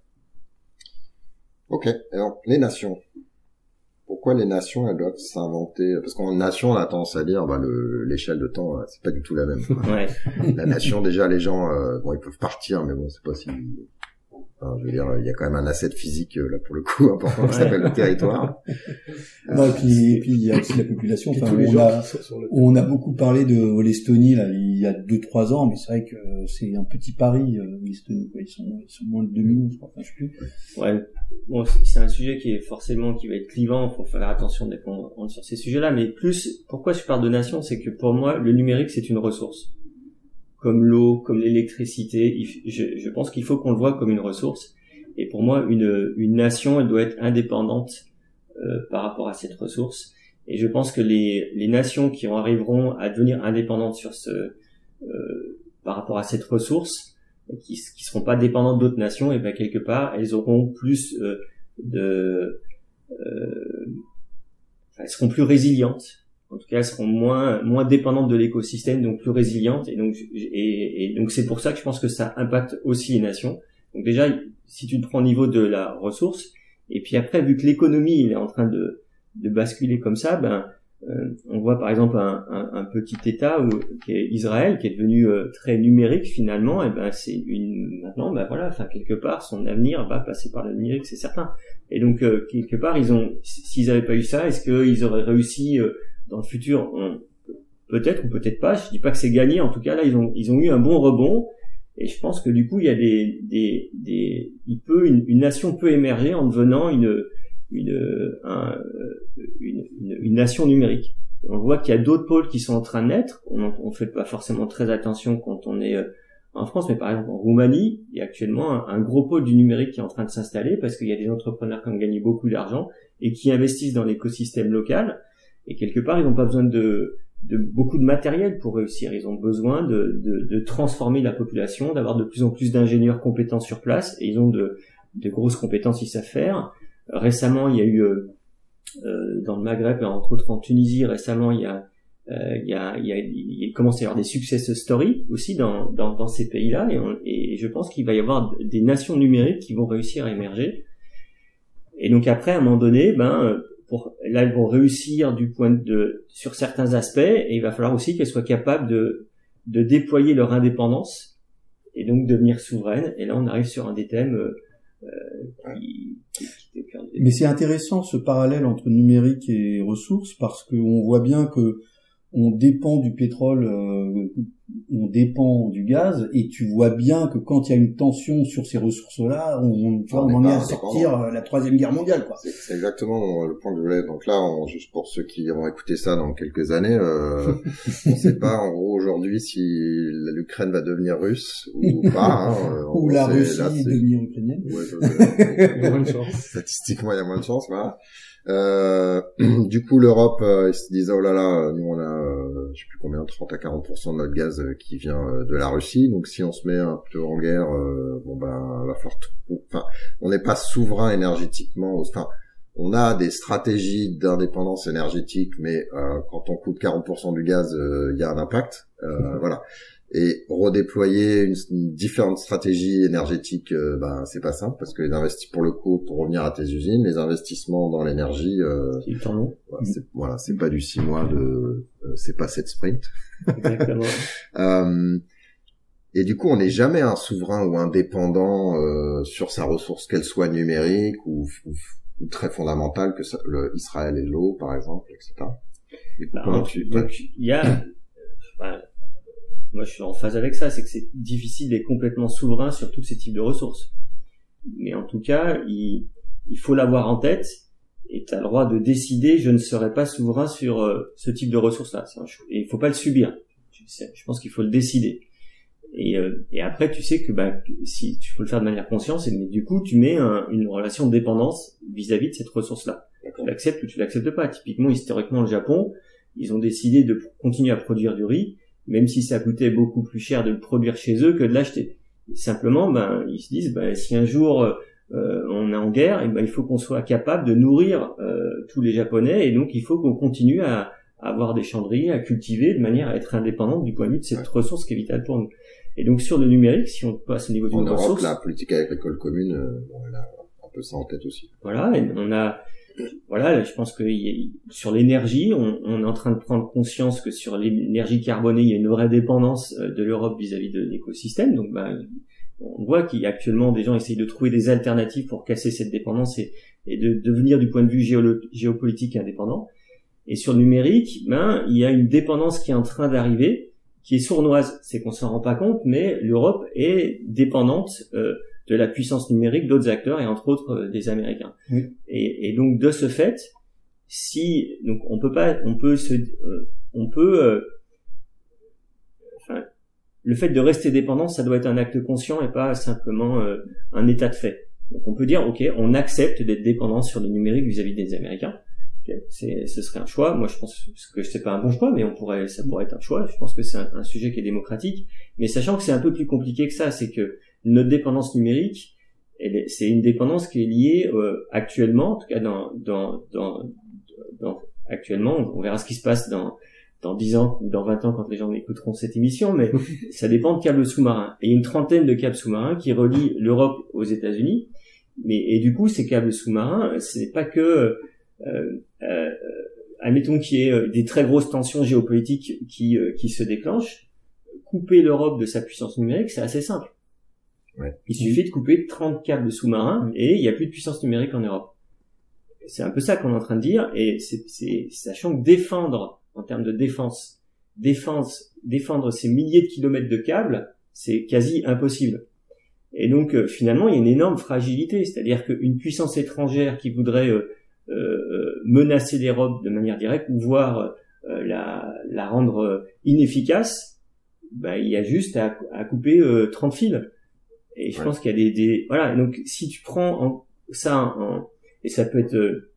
S2: Ok. Alors les nations. Pourquoi les nations elles doivent s'inventer? Parce qu'en nation on a tendance à dire bah le l'échelle de temps c'est pas du tout la même.
S5: Ouais.
S2: La nation déjà les gens euh, bon ils peuvent partir mais bon c'est pas si. Enfin, je veux dire, il y a quand même un asset physique là pour le coup important qui s'appelle le territoire.
S3: Non, et puis, et puis il y a aussi la population. Enfin, on a, on a beaucoup parlé de l'Estonie là il y a deux trois ans, mais c'est vrai que c'est un petit pari. L'Estonie, ils sont, ils sont moins de deux millions, je crois. Enfin, je sais plus.
S5: Ouais. Bon, c'est un sujet qui est forcément qui va être clivant. Faut faire attention dès qu'on rentre sur ces sujets-là. Mais plus, pourquoi je parle de nation, c'est que pour moi, le numérique c'est une ressource. Comme l'eau, comme l'électricité, je, je pense qu'il faut qu'on le voit comme une ressource. Et pour moi, une, une nation, elle doit être indépendante euh, par rapport à cette ressource. Et je pense que les, les nations qui en arriveront à devenir indépendantes sur ce, euh, par rapport à cette ressource, qui, qui seront pas dépendantes d'autres nations, et ben quelque part, elles auront plus euh, de, euh, enfin, elles seront plus résilientes. En tout cas, elles seront moins moins dépendantes de l'écosystème, donc plus résilientes. Et donc, et, et donc c'est pour ça que je pense que ça impacte aussi les nations. Donc déjà, si tu te prends au niveau de la ressource, et puis après, vu que l'économie il est en train de de basculer comme ça, ben euh, on voit par exemple un, un, un petit État où, qui est Israël, qui est devenu euh, très numérique finalement, et ben c'est une maintenant, ben voilà, enfin quelque part son avenir va passer par le numérique, c'est certain. Et donc euh, quelque part ils ont, s'ils avaient pas eu ça, est-ce qu'ils auraient réussi euh, dans le futur? On, peut-être ou peut-être pas. Je dis pas que c'est gagné. En tout cas là ils ont ils ont eu un bon rebond. Et je pense que du coup il y a des des des il peut une, une nation peut émerger en devenant une une, un, une, une, une nation numérique. On voit qu'il y a d'autres pôles qui sont en train de naître. On ne fait pas forcément très attention quand on est en France, mais par exemple en Roumanie, il y a actuellement un, un gros pôle du numérique qui est en train de s'installer parce qu'il y a des entrepreneurs qui ont gagné beaucoup d'argent et qui investissent dans l'écosystème local. Et quelque part, ils n'ont pas besoin de, de beaucoup de matériel pour réussir. Ils ont besoin de, de, de transformer la population, d'avoir de plus en plus d'ingénieurs compétents sur place, et ils ont de, de grosses compétences, ils savent faire. Récemment, il y a eu euh, euh, dans le Maghreb, entre autres en Tunisie, récemment, il y a, euh, il y a, il y a, il commence à y avoir des success stories aussi dans, dans, dans ces pays-là, et, on, et je pense qu'il va y avoir des nations numériques qui vont réussir à émerger. Et donc après, à un moment donné, ben, pour, là, elles vont réussir du point de, sur certains aspects, et il va falloir aussi qu'elles soient capables de, de déployer leur indépendance et donc devenir souveraines. Et là, on arrive sur un des thèmes. Euh, Euh, qui, qui, qui
S3: Mais c'est intéressant ce parallèle entre numérique et ressources parce qu'on voit bien que on dépend du pétrole, euh, on dépend du gaz, et tu vois bien que quand il y a une tension sur ces ressources-là, on, tu vois, on, on en est à sortir la troisième guerre mondiale, quoi.
S2: C'est, c'est exactement le point que je voulais. Donc là, on, juste pour ceux qui vont écouter ça dans quelques années, euh, on ne sait pas en gros aujourd'hui si l'Ukraine va devenir russe ou pas. Hein,
S3: ou
S2: gros,
S3: la
S2: c'est,
S3: Russie
S2: là, c'est...
S3: devenir ukrainienne.
S2: Ouais, je, je,
S4: il y a moins de chance.
S2: Statistiquement, il y a moins de chance, voilà. Euh, du coup, l'Europe, euh, ils se disent, oh là là, nous on a, euh, je sais plus combien, trente à quarante pour cent de notre gaz euh, qui vient euh, de la Russie. Donc si on se met un peu en guerre, euh, bon ben, va falloir tout, enfin, on n'est pas souverain énergétiquement. Enfin, on a des stratégies d'indépendance énergétique, mais euh, quand on coûte quarante pour cent du gaz, il euh, y a un impact. Euh, voilà. Et redéployer une, une différente stratégie énergétique, euh, ben c'est pas simple parce que les investissements, pour le coup, pour revenir à tes usines, les investissements dans l'énergie, euh,
S5: c'est du temps long.
S2: Voilà, c'est, voilà, c'est pas du six mois de, euh, c'est pas sept sprints.
S5: Exactement.
S2: euh, et du coup, on n'est jamais un souverain ou indépendant euh, sur sa ressource, qu'elle soit numérique ou, ou, ou très fondamentale, que ça, le Israël et l'eau, par exemple, et cetera. Et
S5: bah,
S2: comment
S5: donc,
S2: tu,
S5: donc il y a, bah, moi je suis en phase avec ça, c'est que c'est difficile d'être complètement souverain sur tous ces types de ressources. Mais en tout cas, il, il faut l'avoir en tête, et tu as le droit de décider, je ne serai pas souverain sur euh, ce type de ressources-là. C'est un choix. Et il faut pas le subir. Je pense qu'il faut le décider. Et, euh, et après, tu sais que bah, si tu faut le faire de manière consciente, et, mais du coup, tu mets un, une relation de dépendance vis-à-vis de cette ressource-là. Tu l'acceptes ou tu l'acceptes pas. Typiquement, historiquement, le Japon, ils ont décidé de continuer à produire du riz, même si ça coûtait beaucoup plus cher de le produire chez eux que de l'acheter. Simplement, ben, ils se disent, ben, si un jour euh, on est en guerre, et ben, il faut qu'on soit capable de nourrir euh, tous les Japonais, et donc il faut qu'on continue à, à avoir des champs de riz, à cultiver de manière à être indépendante du point de vue de cette ouais. ressource qui est vitale pour nous. Et donc sur le numérique, si on passe au niveau d'une ressource... En Europe,
S2: la politique agricole commune, euh, bon, elle a un peu ça en tête aussi.
S5: Voilà, et on a... Voilà, je pense que y a, sur l'énergie, on, on est en train de prendre conscience que sur l'énergie carbonée, il y a une vraie dépendance de l'Europe vis-à-vis de l'écosystème. Donc, bah, on voit qu'il y a actuellement des gens essayent de trouver des alternatives pour casser cette dépendance et, et de devenir du point de vue géolo- géopolitique indépendant. Et sur le numérique, ben, il y a une dépendance qui est en train d'arriver, qui est sournoise. C'est qu'on s'en rend pas compte, mais l'Europe est dépendante euh, de la puissance numérique d'autres acteurs et entre autres euh, des Américains. Oui. Et, et donc de ce fait, si donc on peut pas, on peut se, euh, on peut, euh, enfin, le fait de rester dépendant, ça doit être un acte conscient et pas simplement euh, un état de fait. Donc on peut dire, ok, on accepte d'être dépendant sur le numérique vis-à-vis des Américains. Okay. C'est, ce serait un choix. Moi, je pense que c'est pas un bon choix, mais on pourrait, ça pourrait être un choix. Je pense que c'est un, un sujet qui est démocratique. Mais sachant que c'est un peu plus compliqué que ça, c'est que notre dépendance numérique, elle est, c'est une dépendance qui est liée euh, actuellement, en tout cas dans, dans, dans, dans, actuellement, on verra ce qui se passe dans, dans dix ans ou dans vingt ans quand les gens écouteront cette émission, mais ça dépend de câbles sous-marins. Et il y a une trentaine de câbles sous-marins qui relient l'Europe aux États-Unis. Mais, et du coup, ces câbles sous-marins, ce n'est pas que, euh, euh, admettons qu'il y ait des très grosses tensions géopolitiques qui, euh, qui se déclenchent. Couper l'Europe de sa puissance numérique, c'est assez simple.
S2: Ouais.
S5: Il suffit de couper trente câbles sous-marins et il n'y a plus de puissance numérique en Europe. C'est un peu ça qu'on est en train de dire, et c'est, c'est sachant que défendre, en termes de défense, défense, défendre ces milliers de kilomètres de câbles, c'est quasi impossible. Et donc euh, finalement, il y a une énorme fragilité, c'est-à-dire qu'une puissance étrangère qui voudrait euh, euh, menacer l'Europe de manière directe ou voire euh, la, la rendre inefficace, bah, il y a juste à, à couper euh, trente fils. Et je ouais. pense qu'il y a des, des voilà. Et donc si tu prends en, ça en, et ça peut être euh,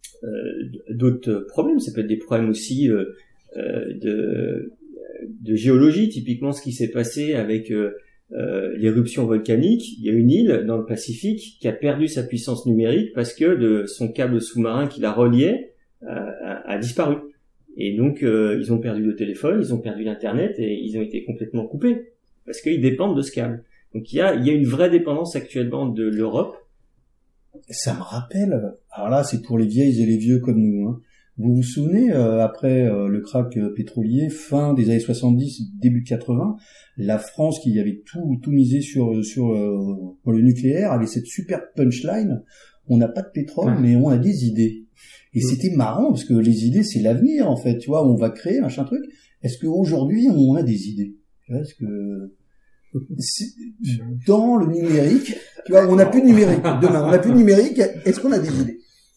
S5: d'autres problèmes, ça peut être des problèmes aussi euh, euh, de de géologie, typiquement ce qui s'est passé avec euh, Euh, l'éruption volcanique. Il y a une île dans le Pacifique qui a perdu sa puissance numérique parce que le, son câble sous-marin qui la reliait euh, a, a disparu. Et donc euh, ils ont perdu le téléphone, ils ont perdu l'internet et ils ont été complètement coupés parce qu'ils dépendent de ce câble. Donc il y a, il y a une vraie dépendance actuellement de l'Europe.
S3: Ça me rappelle, alors là c'est pour les vieilles et les vieux comme nous, hein. Vous vous souvenez, euh, après euh, le krach euh, pétrolier, fin des années soixante-dix, début quatre-vingts, la France qui avait tout tout misé sur sur euh, le nucléaire avait cette super punchline, on n'a pas de pétrole ouais. mais on a des idées. Et mmh. c'était marrant parce que les idées c'est l'avenir en fait, tu vois, on va créer machin truc. Est-ce qu'aujourd'hui on a des idées? Tu vois, est-ce que c'est... dans le numérique, tu vois, on n'a plus de numérique. Demain, on n'a plus de numérique, est-ce qu'on a des idées?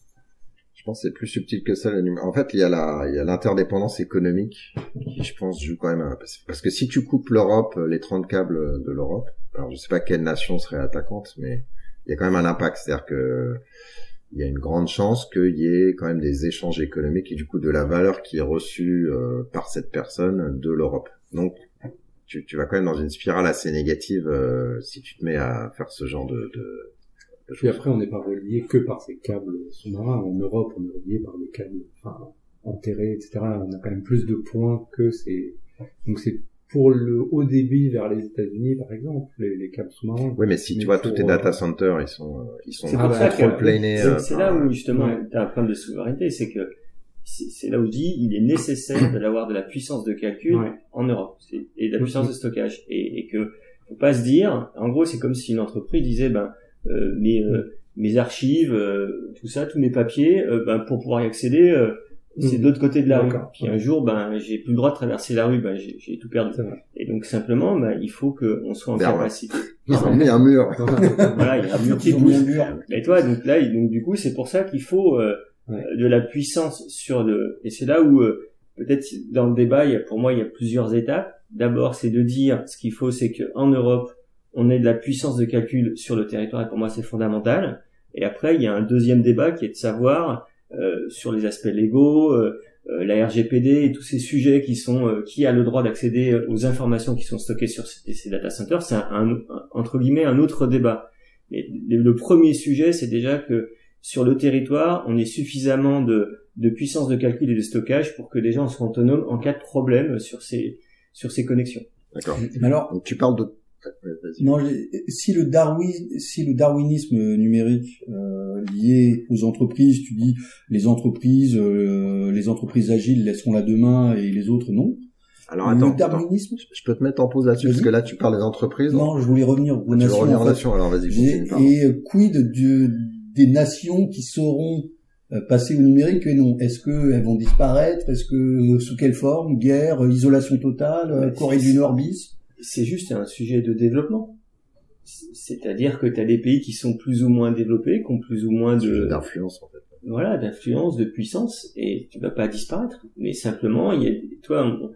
S2: Je pense que c'est plus subtil que ça. En fait, il y a la, il y a l'interdépendance économique qui, je pense, joue quand même. Parce que si tu coupes l'Europe, les trente câbles de l'Europe, alors je sais pas quelle nation serait attaquante, mais il y a quand même un impact. C'est-à-dire que il y a une grande chance qu'il y ait quand même des échanges économiques et du coup de la valeur qui est reçue euh, par cette personne de l'Europe. Donc, tu, tu vas quand même dans une spirale assez négative euh, si tu te mets à faire ce genre de, de
S4: Puis après, on n'est pas relié que par ces câbles sous-marins. En Europe, on est relié par des câbles, enfin, enterrés, et cetera. On a quand même plus de points que ces... Donc c'est pour le haut débit vers les États-Unis, par exemple, les, les câbles sous-marins.
S2: Oui, mais si mais tu vois, tous tes data centers, ils sont, ils sont
S5: c'est contrôle
S2: planés.
S5: C'est, c'est là où, justement, ouais. tu as un problème de souveraineté. C'est que c'est, c'est là où je dis, il est nécessaire de d'avoir de la puissance de calcul ouais. en Europe. C'est, et de la puissance de stockage. Et, et que, faut pas se dire, en gros, c'est comme si une entreprise disait, ben, Euh, mes euh, mes archives, euh, tout ça, tous mes papiers, euh, ben pour pouvoir y accéder, euh, c'est de l'autre côté de la D'accord. rue. Puis un jour, ben j'ai plus le droit de traverser la rue, ben j'ai, j'ai tout perdu. Et donc simplement, ben il faut que on soit en Derrière. capacité.
S2: Ils ont mis un mur.
S5: Voilà, il y a un mur qui bouge. Et toi, donc là, donc du coup, c'est pour ça qu'il faut euh, ouais. de la puissance sur le. Et c'est là où euh, peut-être dans le débat, il y a, pour moi, il y a plusieurs étapes. D'abord, c'est de dire ce qu'il faut, c'est que en Europe on ait de la puissance de calcul sur le territoire, et pour moi c'est fondamental. Et après, il y a un deuxième débat qui est de savoir euh, sur les aspects légaux, euh, euh, la R G P D et tous ces sujets qui sont euh, qui a le droit d'accéder aux informations qui sont stockées sur ces, ces data centers. C'est un, un, un, entre guillemets un autre débat. Mais le, le premier sujet, c'est déjà que sur le territoire, on ait suffisamment de, de puissance de calcul et de stockage pour que les gens soient autonomes en cas de problème sur ces sur ces connexions.
S2: D'accord. Alors, donc tu parles de
S3: Vas-y. Non, si le Darwin, si le darwinisme numérique euh, lié aux entreprises, tu dis les entreprises, euh, les entreprises agiles laisseront la demain et les autres non.
S2: Alors attends, le darwinisme, attends, je peux te mettre en pause là-dessus vas-y. Parce que là tu parles des entreprises.
S3: Non, je voulais revenir aux nations.
S2: Tu veux revenir aux nations, alors vas-y. Continue,
S3: et euh, quid de, des nations qui sauront euh, passer au numérique et non? Est-ce que elles vont disparaître? Est-ce que sous quelle forme? Guerre, isolation totale, euh, Corée du Nord bis?
S5: C'est juste un sujet de développement. C'est-à-dire que tu as des pays qui sont plus ou moins développés, qui ont plus ou moins de...
S2: d'influence, en fait.
S5: Voilà, d'influence, de puissance, et tu vas pas disparaître. Mais simplement, il y a, toi, on,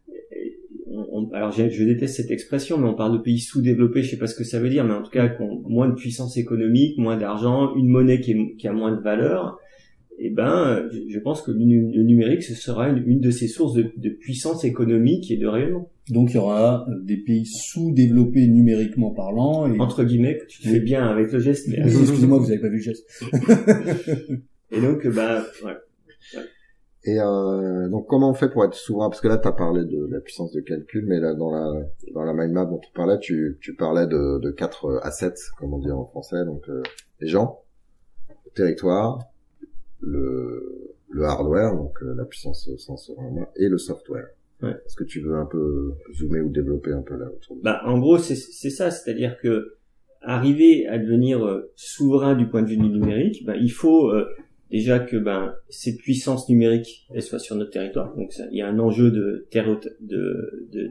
S5: on, on, alors je, je déteste cette expression, mais on parle de pays sous-développés, je sais pas ce que ça veut dire, mais en tout cas, qui ont moins de puissance économique, moins d'argent, une monnaie qui, est, qui a moins de valeur. eh ben, je, je pense que le, le numérique ce sera une, une de ces sources de, de puissance économique et de rayonnement.
S3: Donc il y aura des pays sous-développés numériquement parlant. Et...
S5: Entre guillemets, que tu te fais bien avec le geste. Mais...
S3: Excusez-moi, vous avez pas vu le geste.
S5: Et donc, bah, voilà. Ouais.
S2: Et euh, donc comment on fait pour être souverain? Parce que là, tu as parlé de la puissance de calcul, mais là, dans la dans la mind map dont tu parlais, tu, tu parlais de, de quatre assets, comme on dit en français, donc euh, les gens, le territoire, le, le hardware, donc euh, la puissance au sens vraiment, et le software.
S5: Ouais.
S2: Est-ce que tu veux un peu zoomer ou développer un peu là autour de
S5: Bah, en gros, c'est c'est ça, c'est-à-dire que arriver à devenir euh, souverain du point de vue du numérique, bah, il faut euh, déjà que ben cette puissance numérique elle soit sur notre territoire. Donc ça, il y a un enjeu de, terri- de, de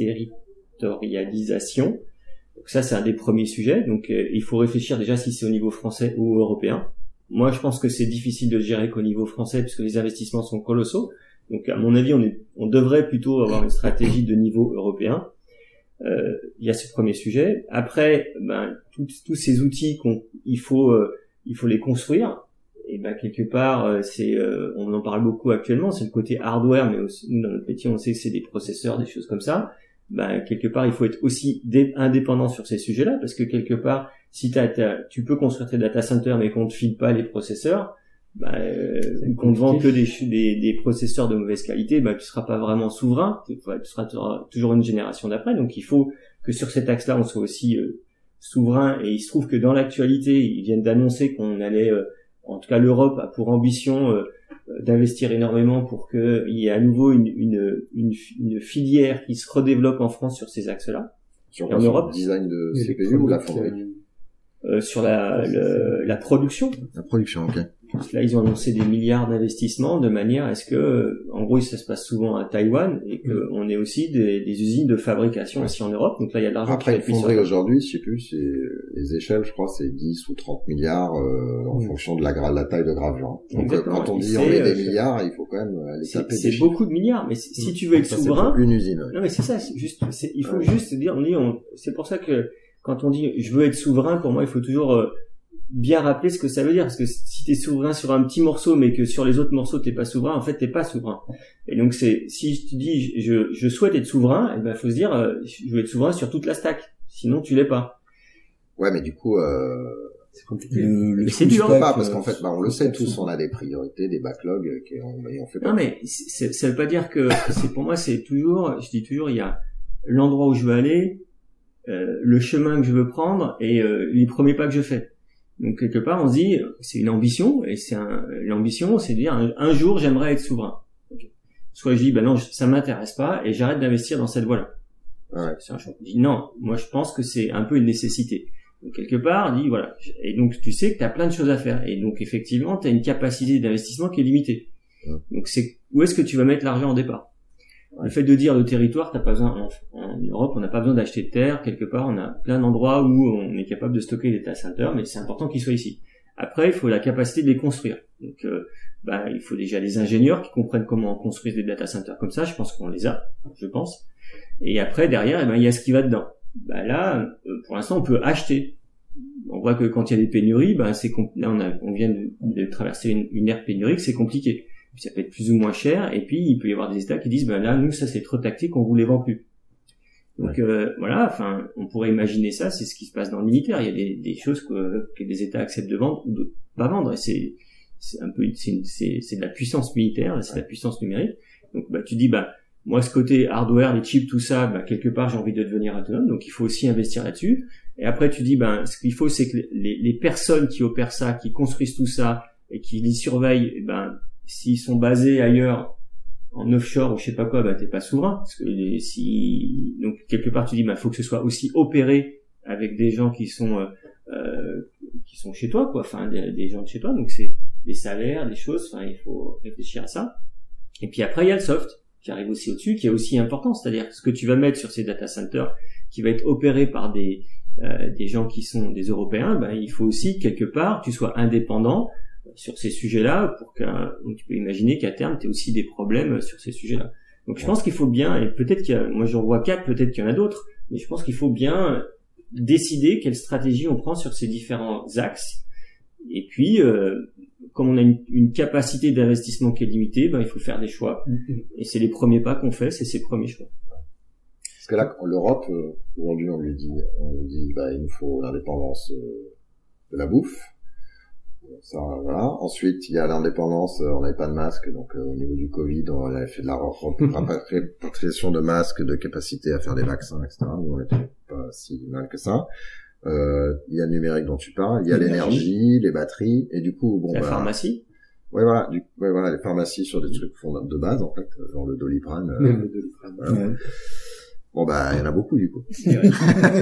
S5: territorialisation. Donc ça, c'est un des premiers sujets. Donc euh, il faut réfléchir déjà si c'est au niveau français ou européen. Moi, je pense que c'est difficile de gérer qu'au niveau français puisque les investissements sont colossaux. Donc à mon avis, on, est, on devrait plutôt avoir une stratégie de niveau européen. Euh, il y a ce premier sujet. Après, ben tous tous ces outils qu'on il faut euh, il faut les construire. Et ben quelque part, euh, c'est euh, on en parle beaucoup actuellement, c'est le côté hardware, mais aussi nous dans notre métier, on sait que c'est des processeurs, des choses comme ça. Ben quelque part, il faut être aussi dé- indépendant sur ces sujets-là, parce que quelque part, si t'as, t'as, tu peux construire tes data centers, mais qu'on te file pas les processeurs, ben euh, qu'on te vend que des, des des processeurs de mauvaise qualité, ben tu seras pas vraiment souverain, tu, tu seras toujours une génération d'après. Donc il faut que sur cet axe-là, on soit aussi euh, souverain. Et il se trouve que dans l'actualité, ils viennent d'annoncer qu'on allait euh, en tout cas, l'Europe a pour ambition euh, d'investir énormément pour qu'il y ait à nouveau une, une, une, une filière qui se redéveloppe en France sur ces axes-là.
S2: Sur
S5: en Europe,
S2: le design de C P U ou la fonderie
S5: euh, Sur la, le, la production.
S2: La production, ok.
S5: Là, ils ont annoncé des milliards d'investissements de manière à ce que, en gros, ça se passe souvent à Taïwan et qu'on ait aussi des, des usines de fabrication aussi en Europe. Donc là, il y a de l'argent.
S2: Après, une fonderie aujourd'hui, je sais plus, c'est les échelles, je crois, c'est dix ou trente milliards euh, en mmh. fonction de la, gra- la taille de gravure. Donc euh, quand on dit on met des milliards, il faut quand même aller taper
S5: c'est
S2: des
S5: beaucoup de milliards, mais si, si tu veux être
S2: ça,
S5: souverain,
S2: c'est une usine. Ouais.
S5: Non, mais c'est ça. C'est juste, c'est, il faut ouais. juste dire, on dit, on, c'est pour ça que quand on dit je veux être souverain, pour moi, il faut toujours euh, bien rappeler ce que ça veut dire, parce que si t'es souverain sur un petit morceau mais que sur les autres morceaux t'es pas souverain, en fait t'es pas souverain. Et donc c'est, si tu dis je, je souhaite être souverain, et ben faut se dire euh, je veux être souverain sur toute la stack, sinon tu l'es pas.
S2: Ouais, mais du coup euh,
S5: c'est compliqué.
S3: Le, le
S5: mais c'est dur
S2: pas
S3: stack,
S2: parce qu'en fait bah, on le sait tous,
S3: souvent.
S2: on a des priorités, des backlogs qui on, on fait pas.
S5: Non mais c'est, ça veut pas dire que c'est pour moi c'est toujours, je dis toujours il y a l'endroit où je veux aller, euh, le chemin que je veux prendre et euh, les premiers pas que je fais. Donc quelque part, on se dit, c'est une ambition, et c'est un, l'ambition, c'est de dire, un, un jour, j'aimerais être souverain. Okay. Soit je dis, ben non, ça m'intéresse pas, et j'arrête d'investir dans cette voie-là.
S2: Ouais.
S5: C'est un choix. Je dis, non, moi je pense que c'est un peu une nécessité. Donc quelque part, on dit, voilà. Et donc tu sais que tu as plein de choses à faire. Et donc effectivement, tu as une capacité d'investissement qui est limitée. Ouais. Donc c'est, où est-ce que tu vas mettre l'argent au départ? Le fait de dire le territoire, t'as pas besoin, en, en Europe, on n'a pas besoin d'acheter de terre, quelque part, on a plein d'endroits où on est capable de stocker des data centers, mais c'est important qu'ils soient ici. Après, il faut la capacité de les construire. Donc, euh, bah, il faut déjà des ingénieurs qui comprennent comment on construit des data centers comme ça, je pense qu'on les a, je pense. Et après, derrière, eh ben, il y a ce qui va dedans. Bah, là, euh, pour l'instant, on peut acheter. On voit que quand il y a des pénuries, bah, c'est compl- là, on, a, on vient de, de traverser une, une ère pénurique, c'est compliqué. Puis ça peut être plus ou moins cher, et puis il peut y avoir des États qui disent ben là nous ça c'est trop tactique, on vous les vend plus. Donc ouais. euh, voilà, enfin on pourrait imaginer ça, c'est ce qui se passe dans le militaire. Il y a des, des choses que, que des États acceptent de vendre ou de pas vendre, et c'est c'est un peu c'est une, c'est, c'est de la puissance militaire, c'est de la puissance numérique. Donc bah tu dis bah moi ce côté hardware, les chips, tout ça, bah quelque part j'ai envie de devenir autonome, donc il faut aussi investir là-dessus. Et après tu dis ben ce qu'il faut c'est que les, les personnes qui opèrent ça, qui construisent tout ça et qui les surveillent, et ben s'ils sont basés ailleurs, en offshore ou je sais pas quoi, bah t'es pas souverain. Parce que les, si donc quelque part tu dis bah faut que ce soit aussi opéré avec des gens qui sont euh, euh, qui sont chez toi quoi, enfin des, des gens de chez toi. Donc c'est des salaires, des choses. Enfin il faut réfléchir à ça. Et puis après il y a le soft qui arrive aussi au-dessus, qui est aussi important, c'est-à-dire ce que tu vas mettre sur ces data centers, qui va être opéré par des euh, des gens qui sont des Européens. Bah il faut aussi quelque part tu sois indépendant sur ces sujets-là, pour que donc tu peux imaginer qu'à terme tu aies aussi des problèmes sur ces sujets-là. Donc je pense qu'il faut bien, et peut-être qu'il y a, moi j'en vois quatre, peut-être qu'il y en a d'autres, mais je pense qu'il faut bien décider quelle stratégie on prend sur ces différents axes. Et puis euh, comme on a une, une capacité d'investissement qui est limitée, ben il faut faire des choix. Mm-hmm. Et c'est les premiers pas qu'on fait, c'est ces premiers choix.
S2: Parce que là, l'Europe, euh, aujourd'hui, on lui dit, on lui dit, bah, il nous faut l'indépendance euh, de la bouffe. Ça, voilà. Ensuite, il y a l'indépendance, euh, on n'avait pas de masque, donc euh, au niveau du Covid, on avait fait de la répatriation de masques, de capacité à faire des vaccins, et cetera. Donc, on n'était pas si mal que ça. Euh, il y a le numérique dont tu parles, il y a l'énergie, l'énergie les batteries, et du coup, bon,
S5: la
S2: bah,
S5: pharmacie.
S2: Ouais, voilà, du, ouais, voilà, les pharmacies sur des trucs fondamentaux de base, en fait, genre le Doliprane. Euh,
S4: Même le Doliprane.
S2: Voilà. Ouais. Bon, bah, il y en a beaucoup, du coup.
S5: C'est vrai.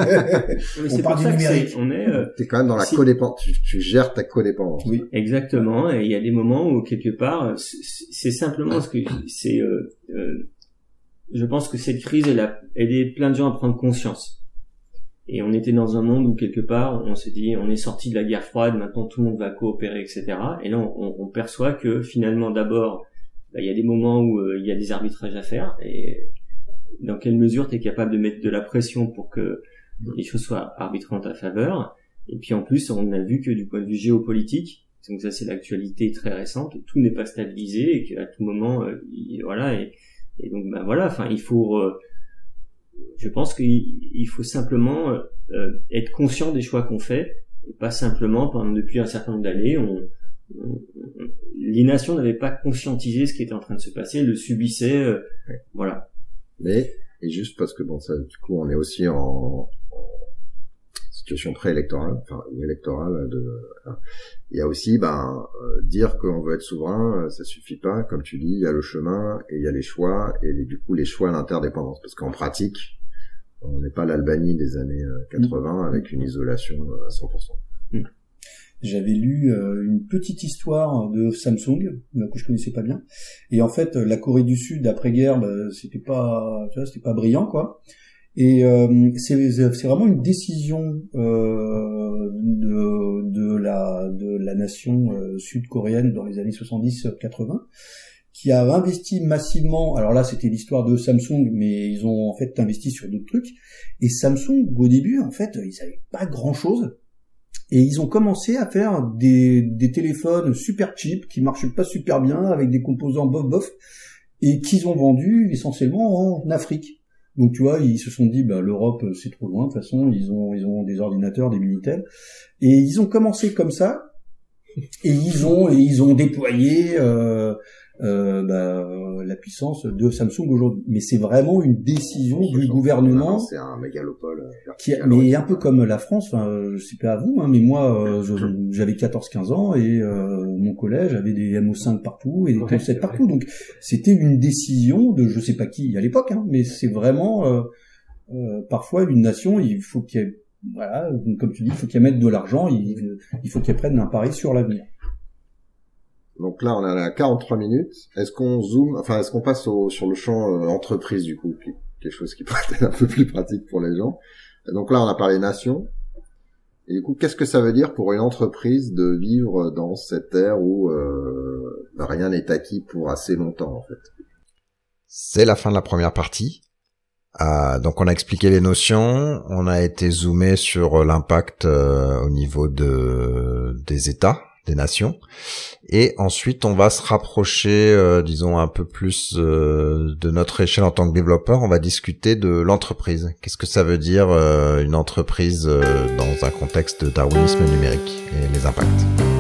S5: Mais c'est
S3: on parle du numérique.
S5: On est, euh,
S2: t'es quand même dans la
S5: si...
S2: codépendance, tu, tu gères ta codépendance.
S5: Oui, exactement, et il y a des moments où, quelque part, c'est simplement ce que, c'est, euh, euh, je pense que cette crise, elle a aidé plein de gens à prendre conscience. Et on était dans un monde où, quelque part, on s'est dit, on est sorti de la guerre froide, maintenant tout le monde va coopérer, et cetera. Et là, on, on perçoit que, finalement, d'abord, bah, il y a des moments où euh, il y a des arbitrages à faire, et dans quelle mesure tu es capable de mettre de la pression pour que les choses soient arbitrées en ta faveur. Et puis en plus, on a vu que du point de vue géopolitique, donc ça c'est l'actualité très récente, tout n'est pas stabilisé et qu'à tout moment, euh, il, voilà, et, et donc ben voilà, enfin il faut, euh, je pense qu'il il faut simplement euh, être conscient des choix qu'on fait et pas simplement pendant depuis un certain nombre d'années, on, on, on, les nations n'avaient pas conscientisé ce qui était en train de se passer, le subissaient, euh,
S2: ouais.
S5: Voilà.
S2: Mais, et juste parce que bon, ça, du coup, on est aussi en, en situation préélectorale, enfin, ou électorale de, il y a aussi, ben, euh, dire qu'on veut être souverain, ça suffit pas, comme tu dis, il y a le chemin, et il y a les choix, et les, du coup, les choix à l'interdépendance. Parce qu'en pratique, on n'est pas l'Albanie des années quatre-vingts mmh. avec une isolation à cent pour cent. Mmh.
S3: J'avais lu euh, une petite histoire de Samsung que je connaissais pas bien, et en fait la Corée du Sud après-guerre, bah, c'était pas, tu vois, c'était pas brillant quoi. Et euh, c'est, c'est vraiment une décision euh, de, de la de la nation euh, sud-coréenne dans les années soixante-dix quatre-vingts qui a investi massivement. Alors là, c'était l'histoire de Samsung, mais ils ont en fait investi sur d'autres trucs. Et Samsung, au début, en fait, ils avaient pas grand-chose. Et ils ont commencé à faire des, des téléphones super cheap, qui marchaient pas super bien, avec des composants bof-bof, et qu'ils ont vendus essentiellement en Afrique. Donc tu vois, ils se sont dit, bah l'Europe c'est trop loin, de toute façon, ils ont ils ont des ordinateurs, des Minitel, et ils ont commencé comme ça, et ils ont et ils ont déployé euh, euh, bah, la puissance de Samsung aujourd'hui. Mais c'est vraiment une décision du gouvernement.
S2: C'est un mégalopole.
S3: Qui a, mais un peu comme la France, enfin, je sais pas à vous, hein, mais moi, euh, je, j'avais quatorze quinze ans et euh, mon collège avait des M O cinq partout et des ouais, T sept partout. Donc c'était une décision de je sais pas qui à l'époque, hein, mais c'est vraiment euh, euh, parfois une nation, il faut qu'elle, voilà, comme tu dis, il faut qu'elle mette de l'argent, il, il faut qu'elle prenne un pari sur l'avenir.
S2: Donc là, on est à quarante-trois minutes. Est-ce qu'on zoome, enfin, est-ce qu'on passe au, sur le champ euh, entreprise du coup, quelque chose qui pourrait être un peu plus pratique pour les gens. Donc là, on a parlé nation. Et du coup, qu'est-ce que ça veut dire pour une entreprise de vivre dans cette ère où euh, rien n'est acquis pour assez longtemps, en fait?
S1: C'est la fin de la première partie. Euh, donc on a expliqué les notions, on a été zoomé sur l'impact euh, au niveau de des États, des nations, et ensuite on va se rapprocher, euh, disons un peu plus euh, de notre échelle en tant que développeur. On va discuter de l'entreprise. Qu'est-ce que ça veut dire euh, une entreprise euh, dans un contexte de darwinisme numérique et les impacts.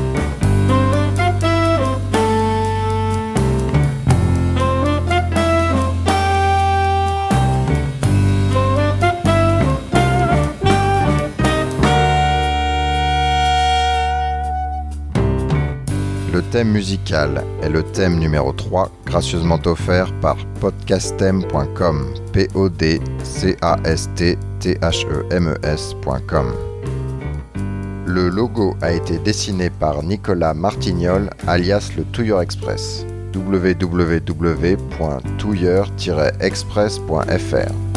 S1: Le thème musical est le thème numéro trois, gracieusement offert par podcastem point com, P O D C A S T T H E M E S point com. Le logo a été dessiné par Nicolas Martignol, alias le Touilleur Express, w w w point touilleur tiret express point f r.